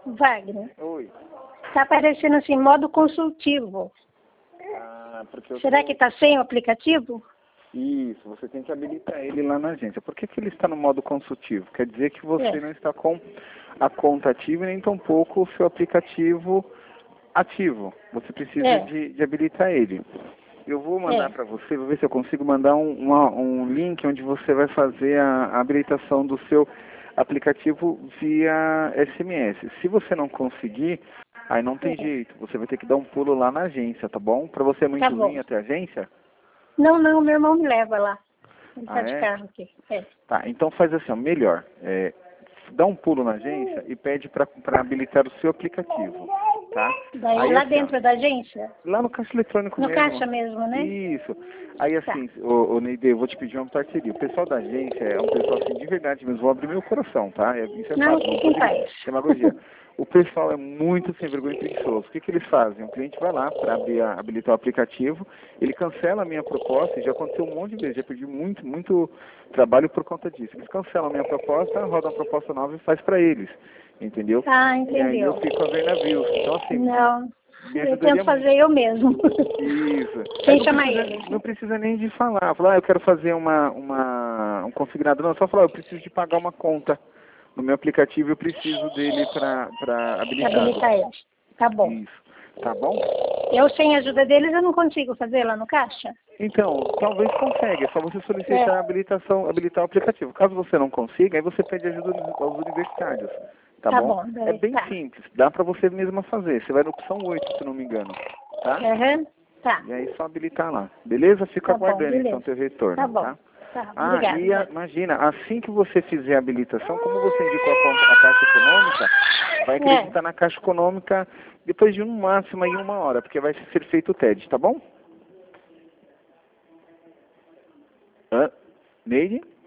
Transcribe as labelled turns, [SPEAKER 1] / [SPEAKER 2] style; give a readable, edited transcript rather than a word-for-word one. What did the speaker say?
[SPEAKER 1] Wagner,
[SPEAKER 2] Oi.
[SPEAKER 1] tá aparecendo assim, modo consultivo.
[SPEAKER 2] Porque eu
[SPEAKER 1] Será que tá sem o aplicativo?
[SPEAKER 2] Isso, você tem que habilitar ele lá na agência. Por que que ele está no modo consultivo? Quer dizer que você não está com a conta ativa e nem tampouco o seu aplicativo ativo. Você precisa de habilitar ele. Eu vou mandar para você, vou ver se eu consigo mandar um link onde você vai fazer a habilitação do seu aplicativo via SMS. Se você não conseguir, aí não tem jeito. Você vai ter que dar um pulo lá na agência, tá bom? Para você é muito ruim até a agência?
[SPEAKER 1] Não, meu irmão me leva lá. Ele tá de carro aqui.
[SPEAKER 2] Tá, então faz assim, ó, melhor. Dá um pulo na agência e pede para habilitar o seu aplicativo, tá?
[SPEAKER 1] Daí
[SPEAKER 2] aí,
[SPEAKER 1] lá
[SPEAKER 2] assim,
[SPEAKER 1] dentro da agência?
[SPEAKER 2] Lá no caixa eletrônico
[SPEAKER 1] no
[SPEAKER 2] mesmo.
[SPEAKER 1] No caixa mesmo, né?
[SPEAKER 2] Isso. Aí assim, ô Neide, eu vou te pedir uma parceria. O pessoal da agência é um pessoal assim de verdade mesmo, vou abrir meu coração, tá? Isso é
[SPEAKER 1] não,
[SPEAKER 2] fácil,
[SPEAKER 1] fique em paz.
[SPEAKER 2] Demagogia. O pessoal é muito sem vergonha e preguiçoso. O que que eles fazem? O cliente vai lá para habilitar o aplicativo, ele cancela a minha proposta, e já aconteceu um monte de vezes, já perdi muito trabalho por conta disso. Eles cancelam a minha proposta, rodam a proposta nova e faz para eles, entendeu?
[SPEAKER 1] Entendeu.
[SPEAKER 2] E aí eu fico a ver navios. Então assim,
[SPEAKER 1] não, eu tento fazer eu mesmo.
[SPEAKER 2] Isso.
[SPEAKER 1] Sem chamar ele.
[SPEAKER 2] Não precisa nem de falar. Falar, eu quero fazer um configurador. Não, só falar, eu preciso de pagar uma conta no meu aplicativo, eu preciso dele para
[SPEAKER 1] habilitar ele. Tá bom.
[SPEAKER 2] Isso. Tá bom?
[SPEAKER 1] Eu, sem a ajuda deles, eu não consigo fazer lá no caixa?
[SPEAKER 2] Então, talvez consiga. É só você solicitar a habilitação, habilitar o aplicativo. Caso você não consiga, aí você pede ajuda aos universitários. Tá bom? É bem simples. Dá para você mesma fazer. Você vai na opção 8, se não me engano. Tá?
[SPEAKER 1] Tá.
[SPEAKER 2] E aí só habilitar lá. Beleza? Fica aguardando então teu retorno.
[SPEAKER 1] Tá bom. Tá, obrigada.
[SPEAKER 2] E imagina, assim que você fizer a habilitação, como você indicou a Caixa Econômica, vai acreditar na Caixa Econômica depois de no máximo aí 1 hora, porque vai ser feito o TED, tá bom? Neide?